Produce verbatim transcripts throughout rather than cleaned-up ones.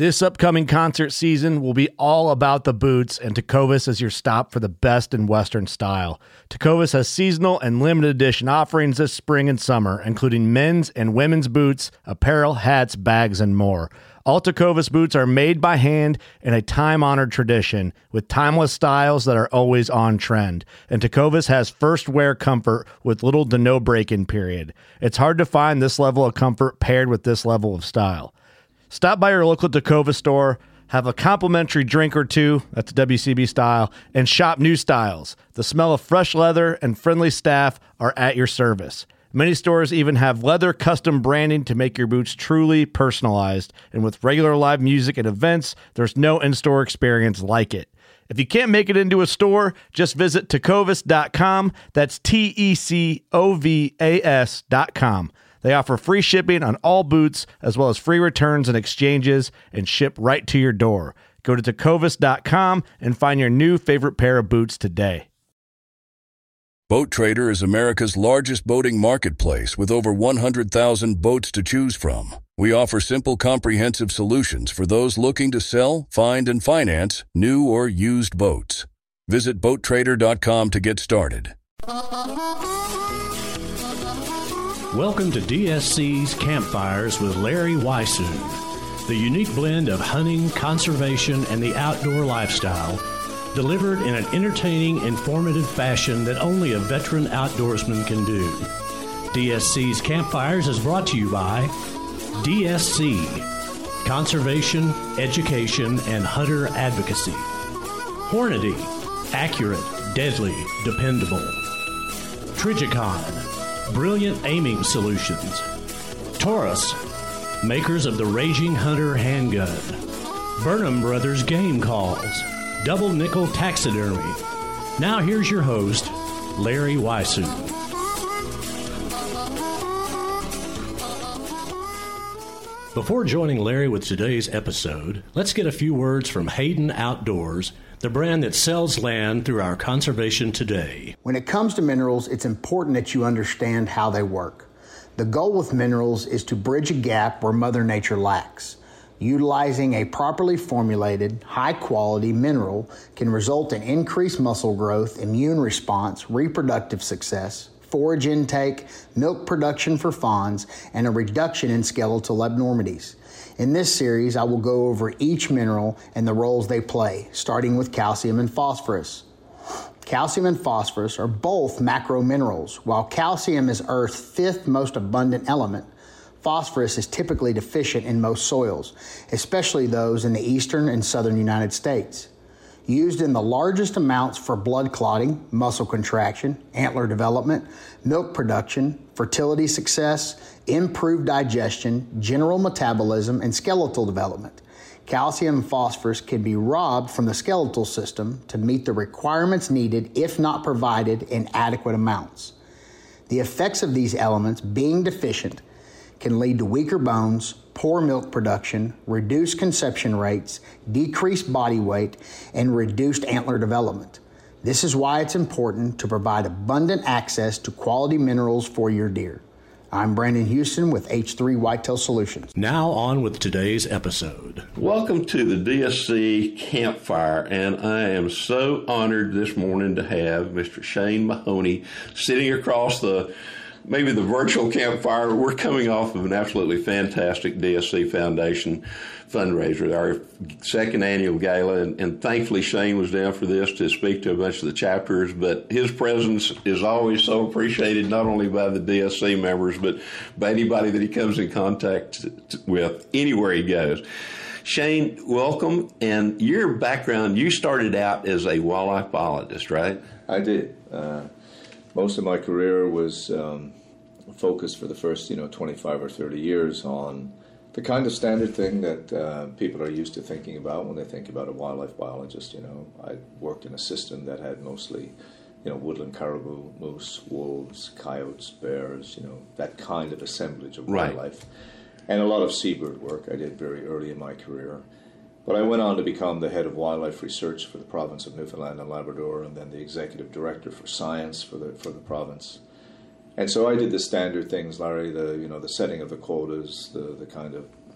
This upcoming concert season will be all about the boots, and Tecovas is your stop for the best in Western style. Tecovas has seasonal and limited edition offerings this spring and summer, including men's and women's boots, apparel, hats, bags, and more. All Tecovas boots are made by hand in a time-honored tradition with timeless styles that are always on trend. And Tecovas has first wear comfort with little to no break-in period. It's hard to find this level of comfort paired with this level of style. Stop by your local Tecovas store, have a complimentary drink or two, that's W C B style, and shop new styles. The smell of fresh leather and friendly staff are at your service. Many stores even have leather custom branding to make your boots truly personalized. And with regular live music and events, there's no in-store experience like it. If you can't make it into a store, just visit tecovas dot com. That's T E C O V A S dot com. They offer free shipping on all boots, as well as free returns and exchanges, and ship right to your door. Go to tecovas dot com and find your new favorite pair of boots today. Boat Trader is America's largest boating marketplace with over one hundred thousand boats to choose from. We offer simple, comprehensive solutions for those looking to sell, find, and finance new or used boats. Visit boat trader dot com to get started. Welcome to D S C's Campfires with Larry Weishuhn, the unique blend of hunting, conservation, and the outdoor lifestyle, delivered in an entertaining, informative fashion that only a veteran outdoorsman can do. D S C's Campfires is brought to you by D S C, Conservation, Education, and Hunter Advocacy. Hornady, accurate, deadly, dependable. Trijicon, brilliant aiming solutions. Taurus, makers of the Raging Hunter handgun. Burnham Brothers Game Calls, double nickel taxidermy. Now here's your host, Larry Weishuhn. Before joining Larry with today's episode, let's get a few words from Hayden Outdoors, the brand that sells land through our conservation today. When it comes to minerals, it's important that you understand how they work. The goal with minerals is to bridge a gap where Mother Nature lacks. Utilizing a properly formulated, high-quality mineral can result in increased muscle growth, immune response, reproductive success, forage intake, milk production for fawns, and a reduction in skeletal abnormities. In this series, I will go over each mineral and the roles they play, starting with calcium and phosphorus. Calcium and phosphorus are both macro minerals. While calcium is Earth's fifth most abundant element, phosphorus is typically deficient in most soils, especially those in the eastern and southern United States. Used in the largest amounts for blood clotting, muscle contraction, antler development, milk production, fertility success, improved digestion, general metabolism, and skeletal development. Calcium and phosphorus can be robbed from the skeletal system to meet the requirements needed if not provided in adequate amounts. The effects of these elements being deficient can lead to weaker bones, poor milk production, reduced conception rates, decreased body weight, and reduced antler development. This is why it's important to provide abundant access to quality minerals for your deer. I'm Brandon Houston with H three Whitetail Solutions. Now on with today's episode. Welcome to the D S C Campfire, and I am so honored this morning to have Mister Shane Mahoney sitting across the maybe the virtual campfire. We're coming off of an absolutely fantastic D S C Foundation fundraiser, our second annual gala, and, and thankfully Shane was down for this to speak to a bunch of the chapters, but his presence is always so appreciated, not only by the D S C members, but by anybody that he comes in contact with anywhere he goes. Shane, welcome, and your background, you started out as a wildlife biologist, right? I did. Uh, most of my career was um, focused for the first, you know, twenty-five or thirty years on the kind of standard thing that uh, people are used to thinking about when they think about a wildlife biologist. You know, I worked in a system that had mostly, you know, woodland caribou, moose, wolves, coyotes, bears, you know, that kind of assemblage of right. wildlife. And a lot of seabird work I did very early in my career. But I went on to become the head of wildlife research for the province of Newfoundland and Labrador, and then the executive director for science for the for the province. And so I did the standard things, Larry, the you know the setting of the quotas, the, the kind of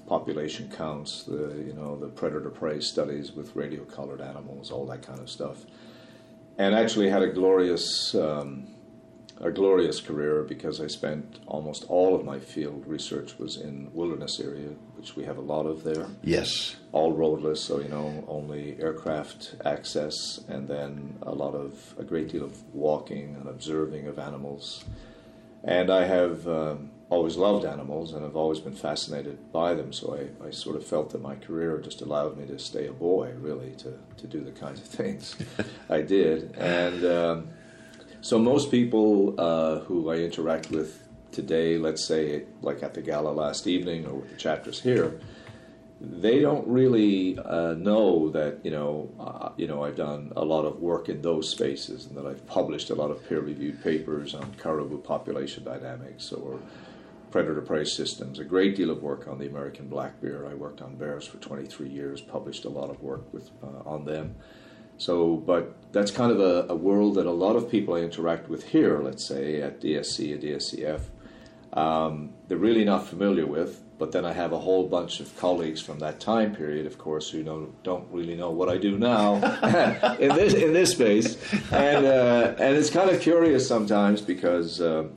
population counts, the you know the predator-prey studies with radio-colored animals, all that kind of stuff, and actually had a glorious um, a glorious career because I spent almost all of my field research was in wilderness area, which we have a lot of there. Yes. All roadless, so you know only aircraft access, and then a lot of a great deal of walking and observing of animals. And I have um, always loved animals, and I've always been fascinated by them. So I, I sort of felt that my career just allowed me to stay a boy, really, to, to do the kinds of things I did. And um, so most people uh, who I interact with today, let's say like at the gala last evening or with the chapters here, they don't really uh, know that you know uh, you know I've done a lot of work in those spaces, and that I've published a lot of peer-reviewed papers on caribou population dynamics or predator-prey systems. A great deal of work on the American black bear. I worked on bears for twenty-three years, published a lot of work with uh, on them. So, but that's kind of a, a world that a lot of people I interact with here, let's say at D S C or D S C F, um, they're really not familiar with. But then I have a whole bunch of colleagues from that time period, of course, who don't, don't really know what I do now in this in this space, and uh, and it's kind of curious sometimes because uh,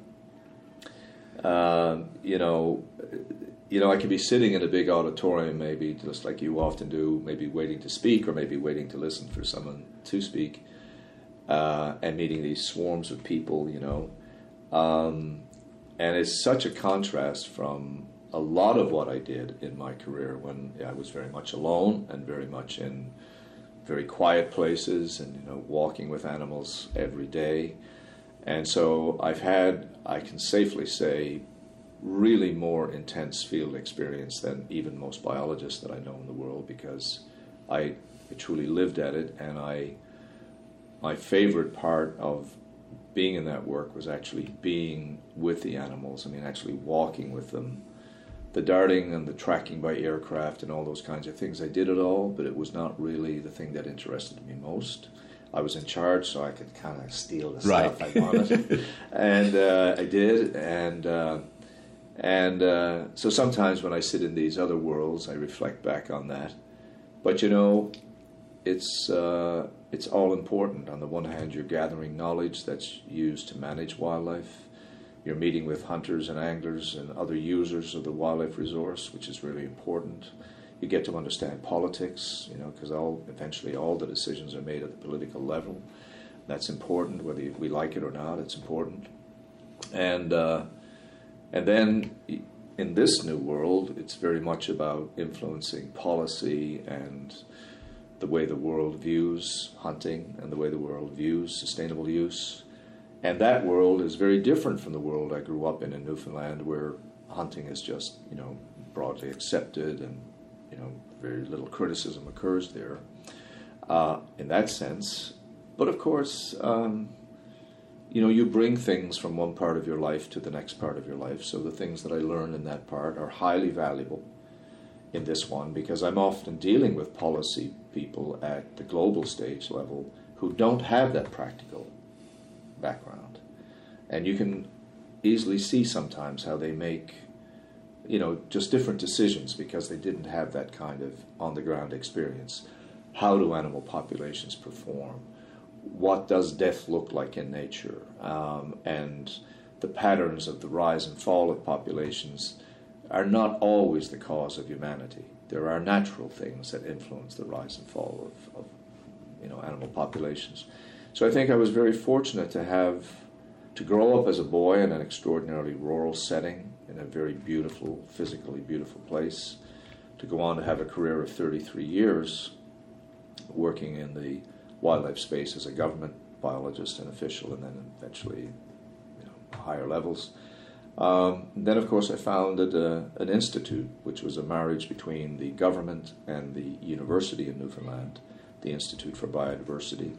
uh, you know you know I could be sitting in a big auditorium, maybe just like you often do, maybe waiting to speak or maybe waiting to listen for someone to speak, uh, and meeting these swarms of people, you know, um, and it's such a contrast from a lot of what I did in my career when I was very much alone and very much in very quiet places and, you know, walking with animals every day. And so I've had, I can safely say, really more intense field experience than even most biologists that I know in the world, because I, I truly lived at it. And I, my favorite part of being in that work was actually being with the animals. I mean, actually walking with them. The darting and the tracking by aircraft and all those kinds of things, I did it all, but it was not really the thing that interested me most. I was in charge, so I could kind of steal the right. stuff I wanted, and uh, I did. And uh, and uh, so sometimes when I sit in these other worlds, I reflect back on that. But you know, it's uh, it's all important. On the one hand, you're gathering knowledge that's used to manage wildlife. You're meeting with hunters and anglers and other users of the wildlife resource, which is really important. You get to understand politics, you know, because all eventually all the decisions are made at the political level. That's important, whether we like it or not. It's important. And uh, and then in this new world, it's very much about influencing policy and the way the world views hunting and the way the world views sustainable use. And that world is very different from the world I grew up in in Newfoundland, where hunting is just, you know, broadly accepted and, you know, very little criticism occurs there uh, in that sense. But of course, um, you know, you bring things from one part of your life to the next part of your life. So the things that I learned in that part are highly valuable in this one, because I'm often dealing with policy people at the global stage level who don't have that practical background, and you can easily see sometimes how they make, you know, just different decisions because they didn't have that kind of on-the-ground experience. How do animal populations perform? What does death look like in nature? Um, and the patterns of the rise and fall of populations are not always the cause of humanity. There are natural things that influence the rise and fall of, of you know, animal populations. So I think I was very fortunate to have, to grow up as a boy in an extraordinarily rural setting, in a very beautiful, physically beautiful place, to go on to have a career of thirty-three years working in the wildlife space as a government biologist and official, and then eventually, you know, higher levels. Um, then, of course, I founded a, an institute, which was a marriage between the government and the university in Newfoundland, the Institute for Biodiversity.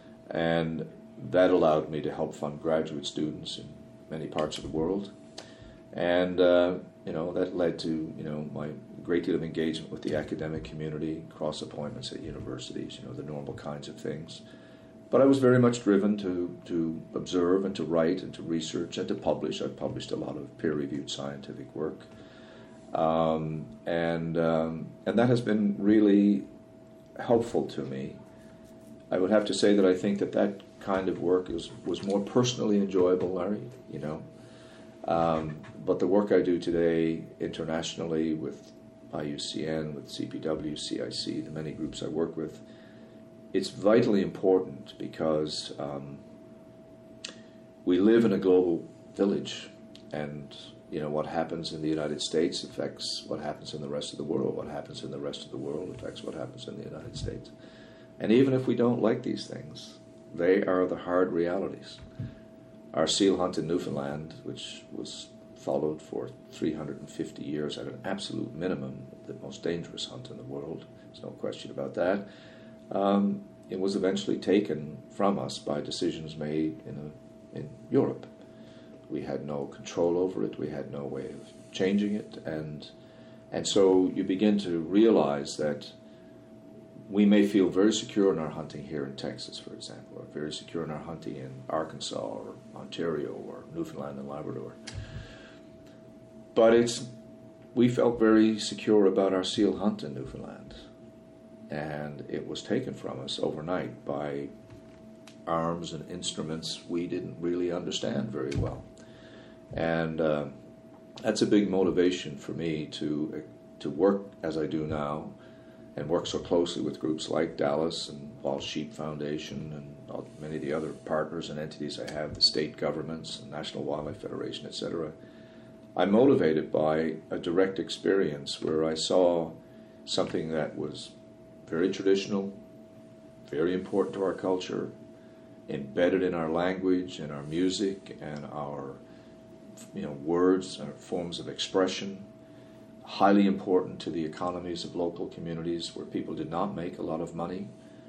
And that allowed me to help fund graduate students in many parts of the world. And, uh, you know, that led to, you know, my great deal of engagement with the academic community, cross appointments at universities, you know, the normal kinds of things. But I was very much driven to, to observe and to write and to research and to publish. I've published a lot of peer-reviewed scientific work. Um, and um, and that has been really helpful to me. I would have to say that I think that that kind of work is, was more personally enjoyable, Larry, you know. Um, but the work I do today internationally with I U C N, with C P W, C I C, the many groups I work with, it's vitally important because um, we live in a global village, and you know, what happens in the United States affects what happens in the rest of the world. What happens in the rest of the world affects what happens in the United States. And even if we don't like these things, they are the hard realities. Our seal hunt in Newfoundland, which was followed for three hundred fifty years at an absolute minimum, the most dangerous hunt in the world, there's no question about that, um, it was eventually taken from us by decisions made in, a, in Europe. We had no control over it. We had no way of changing it. And and so you begin to realize that we may feel very secure in our hunting here in Texas, for example, or very secure in our hunting in Arkansas or Ontario or Newfoundland and Labrador. But it's we felt very secure about our seal hunt in Newfoundland. And it was taken from us overnight by arms and instruments we didn't really understand very well. And uh, that's a big motivation for me to to work as I do now, and work so closely with groups like Dallas and Wild Sheep Foundation and many of the other partners and entities I have, the state governments, the National Wildlife Federation, et cetera. I'm motivated by a direct experience where I saw something that was very traditional, very important to our culture, embedded in our language and our music and our you know, words and forms of expression, highly important to the economies of local communities where people did not make a lot of money.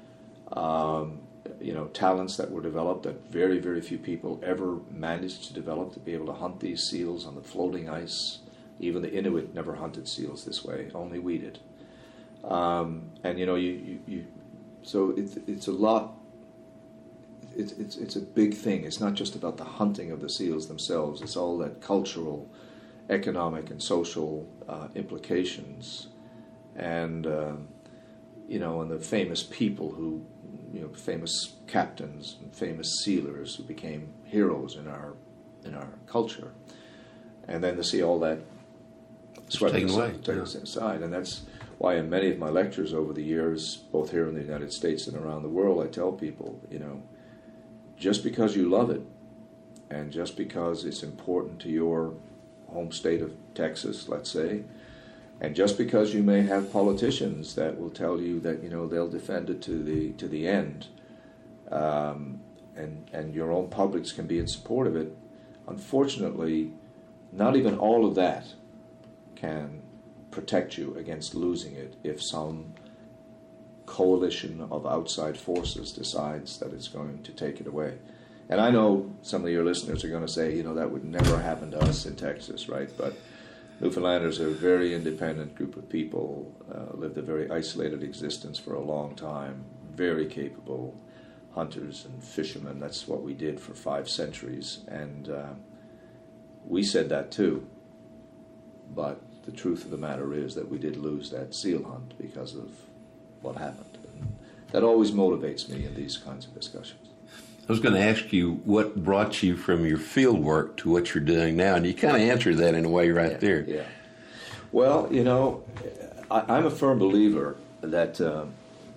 Um, you know, talents that were developed that very, very few people ever managed to develop, to be able to hunt these seals on the floating ice. Even the Inuit never hunted seals this way, only we did. Um, and, you know, you, you, you so it's, it's a lot. It's, it's it's a big thing. It's not just about the hunting of the seals themselves. It's all that cultural, economic, and social uh, implications, and uh, you know, and the famous people who, you know, famous captains and famous sealers who became heroes in our in our culture, and then to see all that swept aside, taken aside, and that's why in many of my lectures over the years, both here in the United States and around the world, I tell people, you know, just because you love it, and just because it's important to your home state of Texas, let's say, and just because you may have politicians that will tell you that, you know, they'll defend it to the to the end, um, and and your own publics can be in support of it, unfortunately, not even all of that can protect you against losing it if some coalition of outside forces decides that it's going to take it away. And I know some of your listeners are going to say, you know, that would never happen to us in Texas, right? But Newfoundlanders are a very independent group of people, uh, lived a very isolated existence for a long time, very capable hunters and fishermen. That's what we did for five centuries. And uh, we said that too. But the truth of the matter is that we did lose that seal hunt because of what happened. And that always motivates me in these kinds of discussions. I was going to ask you what brought you from your field work to what you're doing now, and you kind of answered that in a way right yeah, there. Yeah. Well, you know, I, I'm a firm believer that, uh,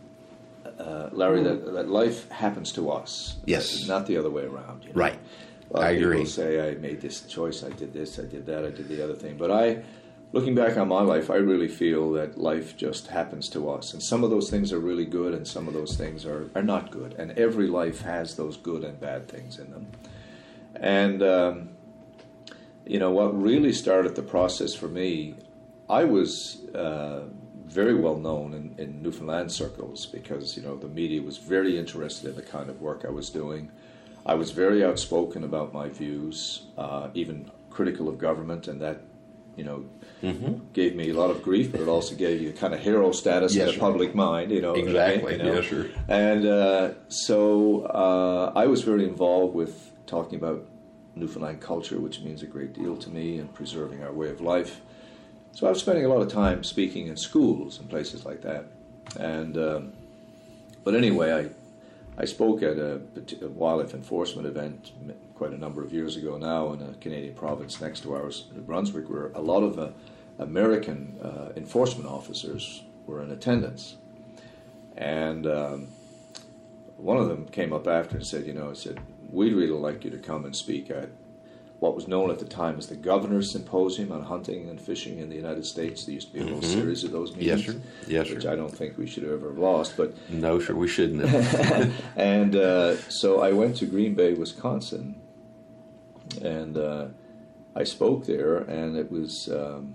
uh, Larry, that, that life happens to us. Yes. Not the other way around. You know? Right. A lot I of agree. People say I made this choice, I did this, I did that, I did the other thing. But I, looking back on my life, I really feel that life just happens to us. And some of those things are really good and some of those things are, are not good. And every life has those good and bad things in them. And, um, you know, what really started the process for me, I was uh, very well known in, in Newfoundland circles because, you know, the media was very interested in the kind of work I was doing. I was very outspoken about my views, uh, even critical of government, and that, you know, mm-hmm. gave me a lot of grief, but it also gave you kind of hero status yes, in the public mind, you know. Exactly, right? You know? yes, sir. And uh, so uh, I was very involved with talking about Newfoundland culture, which means a great deal to me, and preserving our way of life. so I was spending a lot of time speaking in schools and places like that. And um, but anyway, I I spoke at a, a wildlife enforcement event quite a number of years ago now in a Canadian province next to ours, New Brunswick, where a lot of uh, American uh, enforcement officers were in attendance. And um, one of them came up after and said, you know, he said, we'd really like you to come and speak at what was known at the time as the Governor's Symposium on Hunting and Fishing in the United States. There used to be a whole mm-hmm. series of those meetings, yes, sir. Yes, which sir. I don't think we should have ever lost. But no, sir, we shouldn't have. And uh, so I went to Green Bay, Wisconsin, and uh, I spoke there, and it was, um,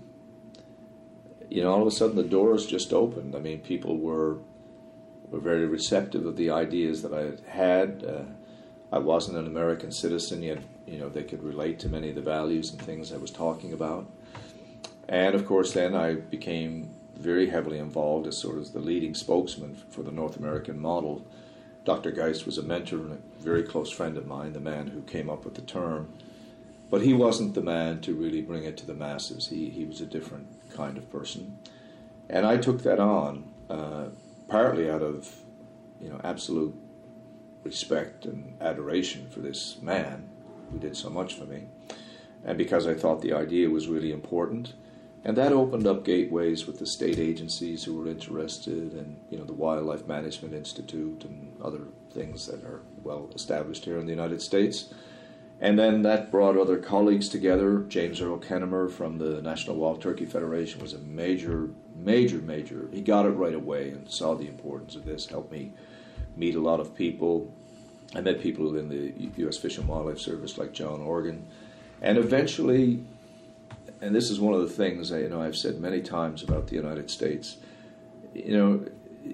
you know, all of a sudden the doors just opened. I mean, people were were very receptive of the ideas that I had had. Uh, I wasn't an American citizen yet. You know, they could relate to many of the values and things I was talking about. And, of course, then I became very heavily involved as sort of the leading spokesman for the North American model. Doctor Geist was a mentor and a very close friend of mine, the man who came up with the term. But he wasn't the man to really bring it to the masses. He, he was a different kind of person. And I took that on, uh, partly out of, you know, absolute respect and adoration for this man who did so much for me, and because I thought the idea was really important. And that opened up gateways with the state agencies who were interested, and, you know, the Wildlife Management Institute and other things that are well established here in the United States. And then that brought other colleagues together. James Earl Kennemer from the National Wild Turkey Federation was a major, major, major. He got it right away and saw the importance of this, helped me meet a lot of people. I met people in the U S Fish and Wildlife Service like John Organ. And eventually, and this is one of the things I, you know, I've said many times about the United States, you know,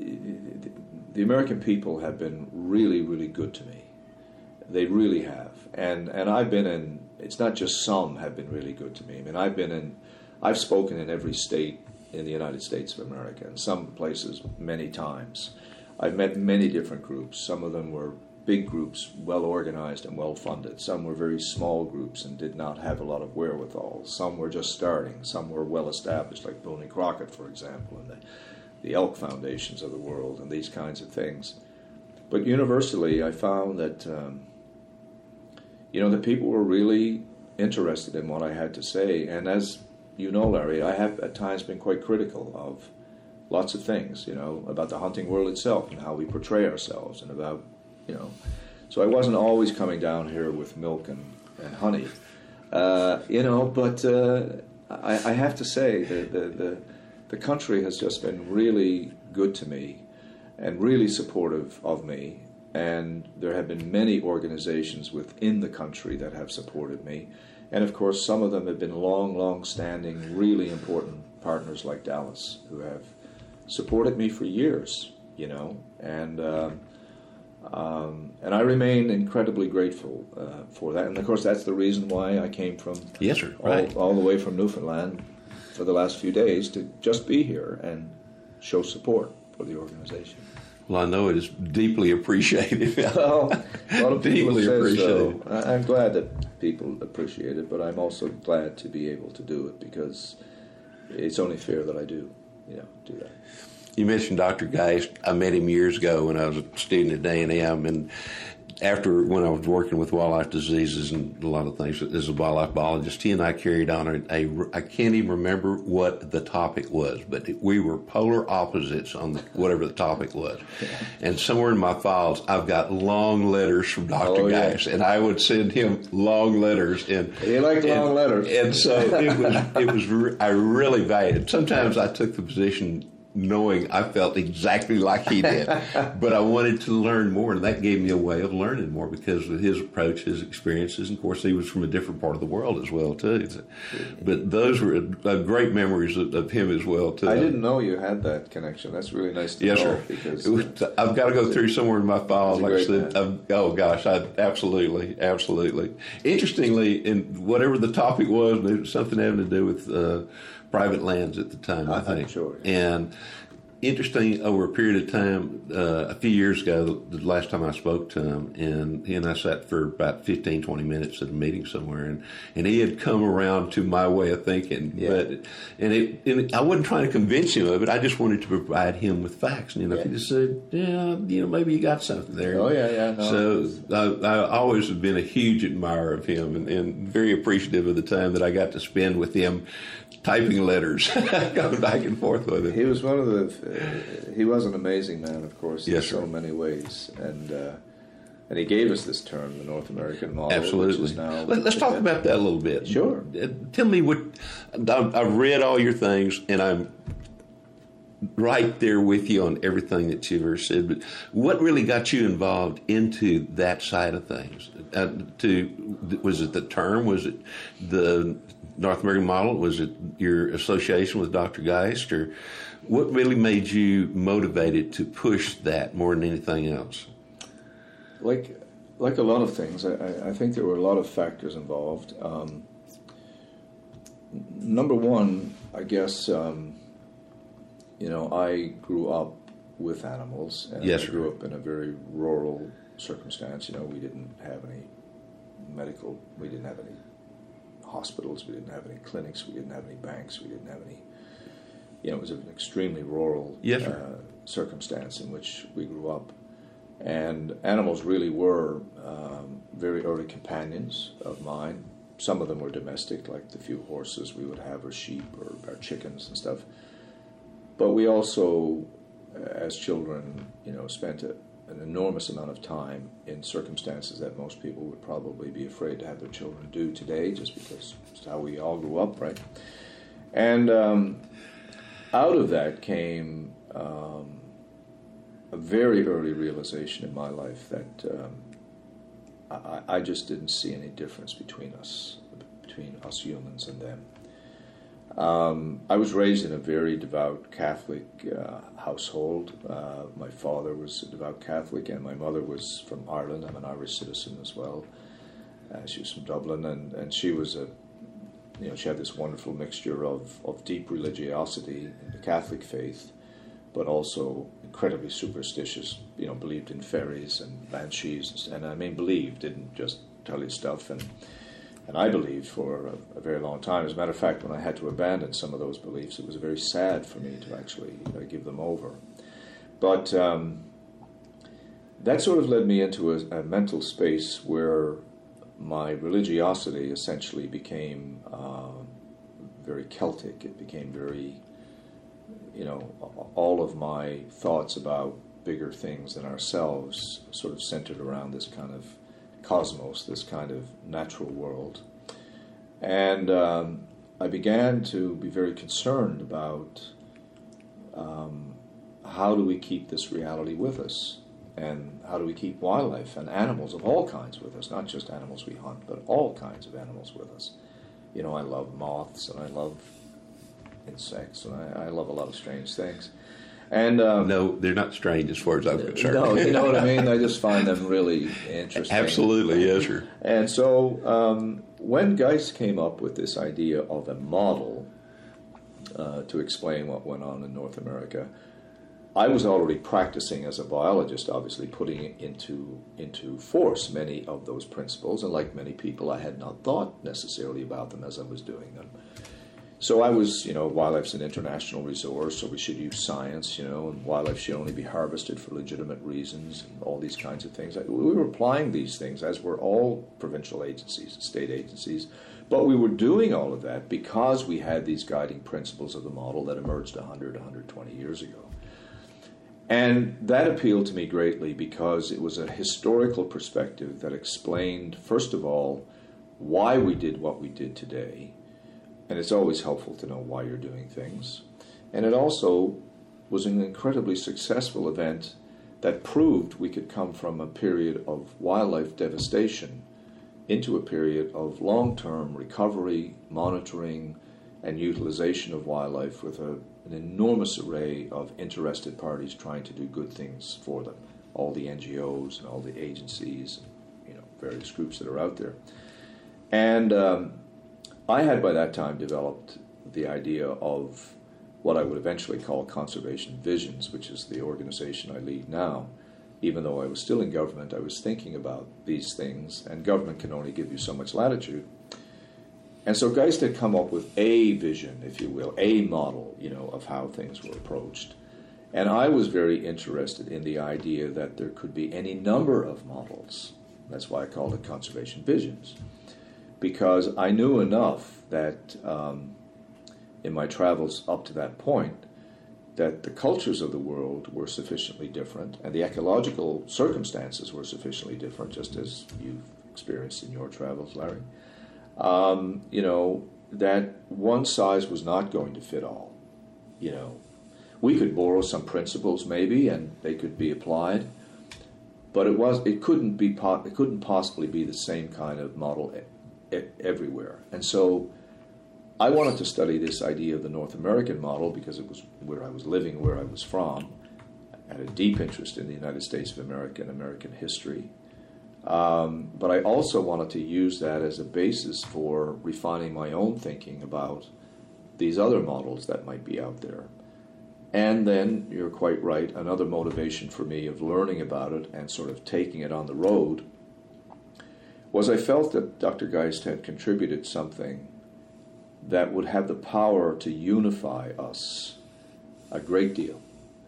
the American people have been really, really good to me. They really have. And and I've been in, it's not just some have been really good to me. I mean, I've been in, I've spoken in every state in the United States of America, in some places many times. I've met many different groups. Some of them were big groups, well organized and well funded. Some were very small groups and did not have a lot of wherewithal. Some were just starting. Some were well established, like Boone and Crockett, for example, and the, the elk foundations of the world and these kinds of things. But universally, I found that, um, you know, the people were really interested in what I had to say. And as you know, Larry, I have at times been quite critical of lots of things, you know, about the hunting world itself and how we portray ourselves and about, you know. So I wasn't always coming down here with milk and, and honey, uh, you know, but uh, I, I have to say that the, the, the country has just been really good to me and really supportive of me. And there have been many organizations within the country that have supported me. And, of course, some of them have been long, long-standing, really important partners like Dallas, who have supported me for years, you know. And um, um, and I remain incredibly grateful uh, for that. And, of course, that's the reason why I came from yes, sir. all, right. all the way from Newfoundland for the last few days to just be here and show support for the organization. Well, I know it is deeply appreciated. Well, a lot of people deeply say appreciated. so. I'm glad that people appreciate it, but I'm also glad to be able to do it because it's only fair that I do, you know, do that. You mentioned Doctor Geist. I met him years ago when I was a student at A and M, and after when I was working with wildlife diseases and a lot of things as a wildlife biologist, he and I carried on a, a I can't even remember what the topic was, but we were polar opposites on the, whatever the topic was. And somewhere in my files, I've got long letters from Doctor Oh, Geist, yeah. and I would send him long letters. And He liked and, long letters. and so it was. It was. Re- I really valued it. Sometimes I took the position knowing I felt exactly like he did, but I wanted to learn more, and that gave me a way of learning more because of his approach, his experiences, and of course he was from a different part of the world as well too. But those were a, a great memories of, of him as well too. I didn't know you had that connection. That's really nice to yes, know. sir. Because it was, I've got to go through somewhere in my files. Like I said, I've, oh gosh, I absolutely, absolutely. Interestingly, in whatever the topic was, there was something having to do with Uh, private lands at the time, I think. Sure. And interesting over a period of time. Uh, a few years ago, the last time I spoke to him, and he and I sat for about fifteen, twenty minutes at a meeting somewhere, and, and he had come around to my way of thinking. Yeah. But and, it, and I wasn't trying to convince him of it. I just wanted to provide him with facts. And, you know, Yeah. if he just said, yeah, you know, maybe you got something there. Oh, yeah, yeah. No. So I, I always have been a huge admirer of him, and, and very appreciative of the time that I got to spend with him typing letters, going back and forth with him. He was one of the. Uh, he was an amazing man, of course, in Yes, so sir. many ways, and uh, and he gave us this term, the North American model, Absolutely. which is now. Let, let's talk about that a little bit. Sure. Uh, Tell me what. I've I've read all your things, and I'm right there with you on everything that you've ever said. But what really got you involved into that side of things? Uh, to was it the term? Was it the North American model? Was it your association with Doctor Geist, or what really made you motivated to push that more than anything else? Like, like a lot of things, I, I think there were a lot of factors involved. Um, number one, I guess, um, you know, I grew up with animals, and Yes, I sir. grew up in a very rural circumstance. You know, we didn't have any medical, we didn't have any hospitals, we didn't have any clinics, we didn't have any banks, we didn't have any, you know, it was an extremely rural Yes, sir. uh, circumstance in which we grew up. And animals really were um, very early companions of mine. Some of them were domestic, like the few horses we would have, or sheep, or our chickens and stuff. But we also, as children, you know, spent a, an enormous amount of time in circumstances that most people would probably be afraid to have their children do today, just because it's how we all grew up, right? And um, out of that came um, a very early realization in my life that um, I, I just didn't see any difference between us, between us humans and them. Um, I was raised in a very devout Catholic uh, household. Uh, my father was a devout Catholic, and my mother was from Ireland. I'm an Irish citizen as well. Uh, she was from Dublin, and, and she was a, you know, she had this wonderful mixture of, of deep religiosity in the Catholic faith, but also incredibly superstitious. You know, believed in fairies and banshees, and I mean believed, didn't just tell you stuff. And And I believed for a, a very long time. As a matter of fact, when I had to abandon some of those beliefs, it was very sad for me to actually uh, give them over. But um, that sort of led me into a, a mental space where my religiosity essentially became uh, very Celtic. It became very, you know, all of my thoughts about bigger things than ourselves sort of centered around this kind of cosmos, this kind of natural world. And um, I began to be very concerned about um, how do we keep this reality with us, and how do we keep wildlife and animals of all kinds with us, not just animals we hunt, but all kinds of animals with us. You know, I love moths, and I love insects, and I, I love a lot of strange things. And um, No, they're not strange as far as I'm concerned. no, you know what I mean? I just find them really interesting. Absolutely, yes, sir. And so um, when Geist came up with this idea of a model uh, to explain what went on in North America, I was already practicing as a biologist, obviously putting into into force many of those principles, and like many people, I had not thought necessarily about them as I was doing them. So I was, you know, wildlife's an international resource, so we should use science, you know, and wildlife should only be harvested for legitimate reasons, and all these kinds of things. We were applying these things, as were all provincial agencies, state agencies, but we were doing all of that because we had these guiding principles of the model that emerged one hundred, one hundred twenty years ago. And that appealed to me greatly because it was a historical perspective that explained, first of all, why we did what we did today. And it's always helpful to know why you're doing things. And it also was an incredibly successful event that proved we could come from a period of wildlife devastation into a period of long-term recovery, monitoring, and utilization of wildlife with a, an enormous array of interested parties trying to do good things for them. All the N G Os and all the agencies, you know, various groups that are out there. And um, I had by that time developed the idea of what I would eventually call Conservation Visions, which is the organization I lead now. Even though I was still in government, I was thinking about these things, and government can only give you so much latitude. And so Geist had come up with a vision, if you will, a model, you know, of how things were approached. And I was very interested in the idea that there could be any number of models. That's why I called it Conservation Visions, because I knew enough that um, in my travels up to that point, that the cultures of the world were sufficiently different and the ecological circumstances were sufficiently different, just as you've experienced in your travels, Larry, um, you know, that one size was not going to fit all. You know, we could borrow some principles maybe and they could be applied, but it was it couldn't be po- it couldn't possibly be the same kind of model e- e- everywhere. And so I wanted to study this idea of the North American model because it was where I was living, where I was from. I had a deep interest in the United States of America and American history. Um, but I also wanted to use that as a basis for refining my own thinking about these other models that might be out there. And then, you're quite right, another motivation for me of learning about it and sort of taking it on the road was I felt that Doctor Geist had contributed something that would have the power to unify us a great deal.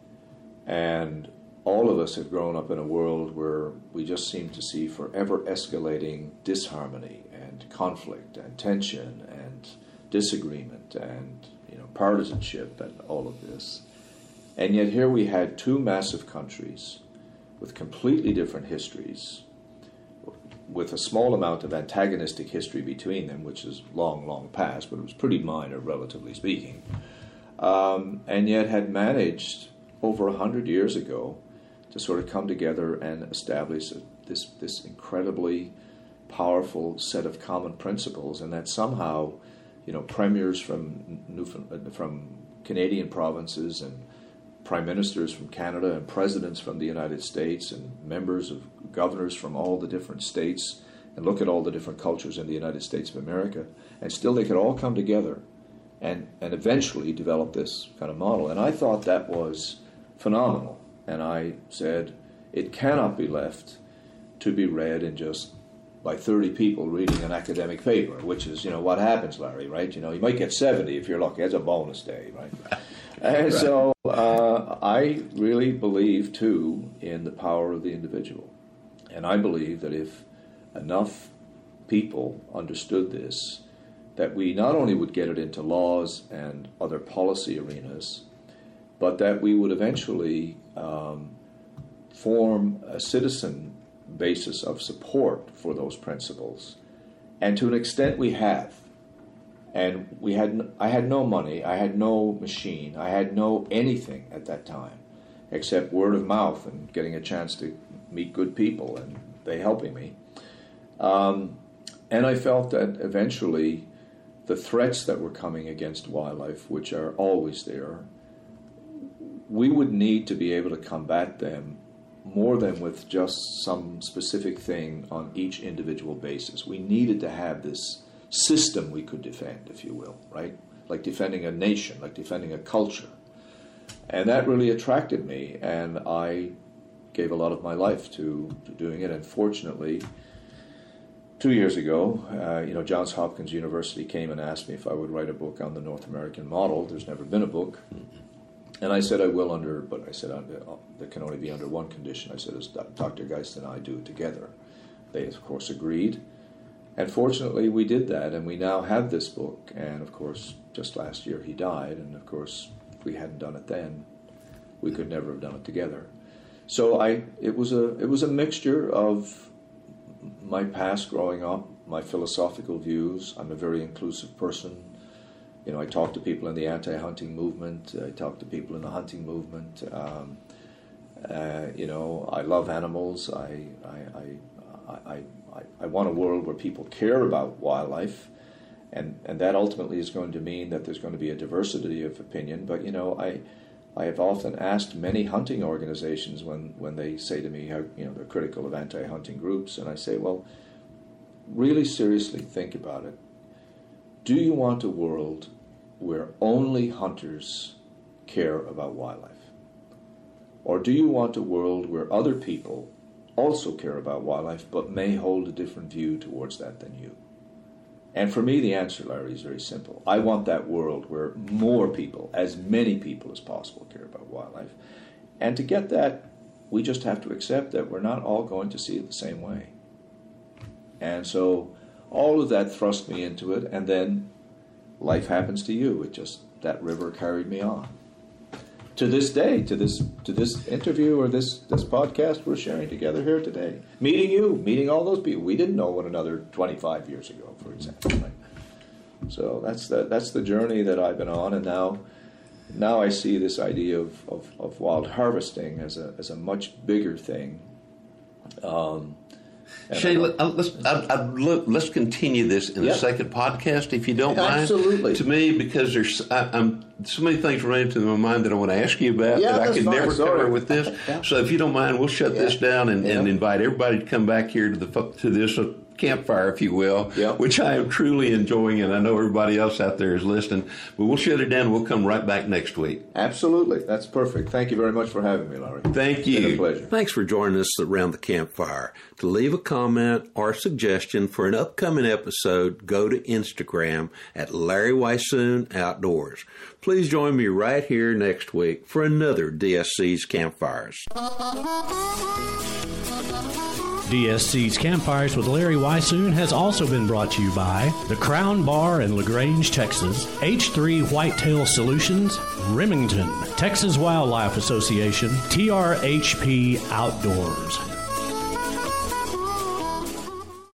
And all of us have grown up in a world where we just seem to see forever escalating disharmony and conflict and tension and disagreement and, you know, partisanship and all of this. And yet here we had two massive countries with completely different histories, with a small amount of antagonistic history between them, which is long, long past, but it was pretty minor, relatively speaking, um, and yet had managed over a hundred years ago to sort of come together and establish a, this this incredibly powerful set of common principles, and that somehow, you know, premiers from Newfoundland, from Canadian provinces and prime ministers from Canada and presidents from the United States and members of governors from all the different states, and look at all the different cultures in the United States of America, and still they could all come together and, and eventually develop this kind of model. And I thought that was phenomenal. And I said, it cannot be left to be read in just by thirty people reading an academic paper, which is, you know, what happens, Larry, right? You know, you might get seventy if you're lucky. That's a bonus day, right? And right. so uh, I really believe, too, in the power of the individual. And I believe that if enough people understood this, that we not only would get it into laws and other policy arenas, but that we would eventually um, form a citizen basis of support for those principles. And to an extent we have. And we had, I had no money, I had no machine, I had no anything at that time, except word of mouth and getting a chance to meet good people and they helping me. Um, and I felt that eventually the threats that were coming against wildlife, which are always there, we would need to be able to combat them more than with just some specific thing on each individual basis. We needed to have this system we could defend, if you will, right? Like defending a nation, like defending a culture. And that really attracted me, and I gave a lot of my life to, to doing it. And fortunately, two years ago, uh, you know, Johns Hopkins University came and asked me if I would write a book on the North American model. There's never been a book. And I said I will under, but I said uh, that can only be under one condition. I said, as Doctor Geist and I do it together. They, of course, agreed. And fortunately, we did that, and we now have this book. And, of course, just last year he died, and, of course, if we hadn't done it then, we could never have done it together. So I, it was a, it was a mixture of my past growing up, my philosophical views. I'm a very inclusive person. You know, I talk to people in the anti-hunting movement. I talk to people in the hunting movement. Um, uh, you know, I love animals. I, I, I, I, I, I want a world where people care about wildlife, and, and that ultimately is going to mean that there's going to be a diversity of opinion. But, you know, I, I have often asked many hunting organizations when, when they say to me how, you know, they're critical of anti-hunting groups, and I say, well, really seriously think about it. Do you want a world where only hunters care about wildlife? Or do you want a world where other people also care about wildlife but may hold a different view towards that than you? And for me, the answer, Larry, is very simple. I want that world where more people, as many people as possible, care about wildlife. And to get that, we just have to accept that we're not all going to see it the same way. And so all of that thrust me into it, and then life happens to you. It just, that river carried me on. To this day, to this to this interview or this, this podcast we're sharing together here today. Meeting you, meeting all those people. We didn't know one another twenty-five years ago, for example. Right? So that's the, that's the journey that I've been on, and now now I see this idea of, of, of wild harvesting as a as a much bigger thing. Um, Shane, let, uh, let's I, I, look, let's continue this in yeah. the second podcast, if you don't yeah, mind. Absolutely. To me, because there's I, I'm so many things running into my mind that I want to ask you about yeah, that I can fine. never Sorry. cover with this. yeah. So if you don't mind, we'll shut yeah. this down and, yeah. and invite everybody to come back here to the to this uh, campfire, if you will, yeah. which I am truly enjoying, and I know everybody else out there is listening. But we'll shut it down, and we'll come right back next week. Absolutely. That's perfect. Thank you very much for having me, Larry. Thank you. It's been a pleasure. Thanks for joining us around the campfire. To leave a comment or suggestion for an upcoming episode, go to Instagram at Larry Weishuhn Outdoors. Please join me right here next week for another D S C's Campfires. D S C's Campfires with Larry Weishuhn has also been brought to you by the Crown Bar in LaGrange, Texas, H three Whitetail Solutions, Remington, Texas Wildlife Association, T R H P Outdoors.